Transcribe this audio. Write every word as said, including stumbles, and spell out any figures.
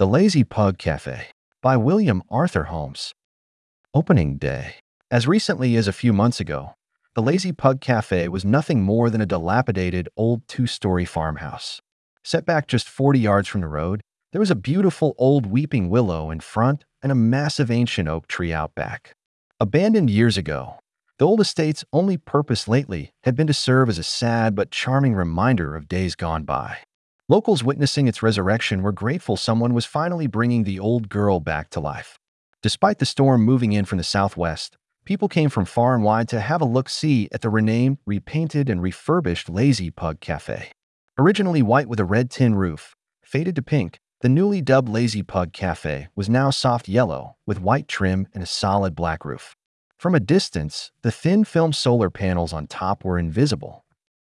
The Lazy Pug Cafe by William Arthur Holmes. Opening day. As recently as a few months ago, the Lazy Pug Cafe was nothing more than a dilapidated old two-story farmhouse. Set back just forty yards from the road, there was a beautiful old weeping willow in front and a massive ancient oak tree out back. Abandoned years ago, the old estate's only purpose lately had been to serve as a sad but charming reminder of days gone by. Locals witnessing its resurrection were grateful someone was finally bringing the old girl back to life. Despite the storm moving in from the southwest, people came from far and wide to have a look-see at the renamed, repainted, and refurbished Lazy Pug Cafe. Originally white with a red tin roof, faded to pink, the newly dubbed Lazy Pug Cafe was now soft yellow with white trim and a solid black roof. From a distance, the thin film solar panels on top were invisible,